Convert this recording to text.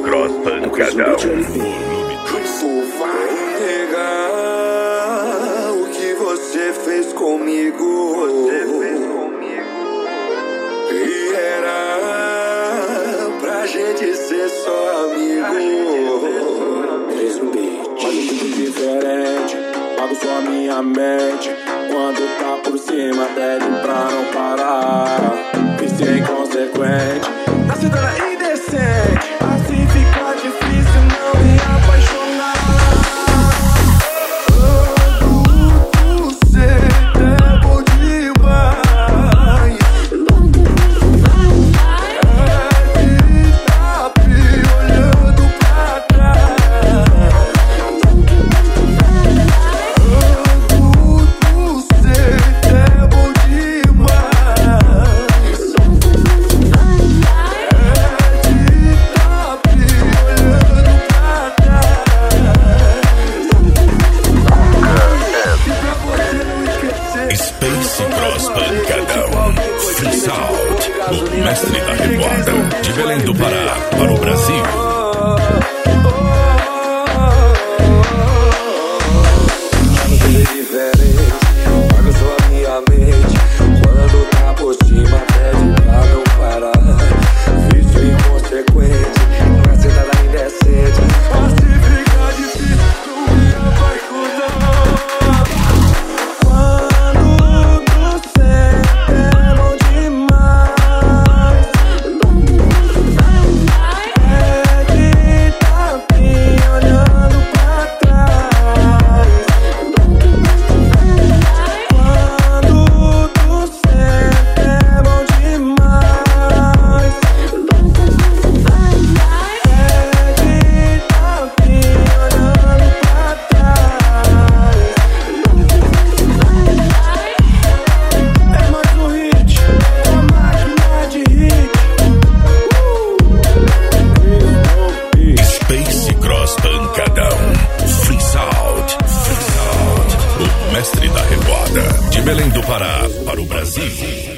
Cross Pancadão. Tu vai negar o que você fez comigo. E era pra gente ser só amigo. Fez um beat, mas tudo diferente. Pago só minha mente. Quando tá por cima, pede pra não parar. Isso é inconsequente. Nascida na indecente. Assim fica difícil não me apaixonar. Você é bom demais. É de tapi olhando pra trás. Você é bom demais. Space Cross Pancadão, Freeze Out, o mestre da revoada, de Belém do Pará para o Brasil. Paga só minha mente. Quando tá por cima, pede pra não parar. Vício inconsequente, nascida da indecente. Assim fica difícil não me apaixonar. Quando você é bom demais. É de tapi olhando pra trás. Quando você é bom demais. É de tapi olhando pra trás. É mais um hit, a máquina de hit. Space Cross Pancadão, Freeze Out, o mestre da revoada, de Belém do Pará para o Brasil.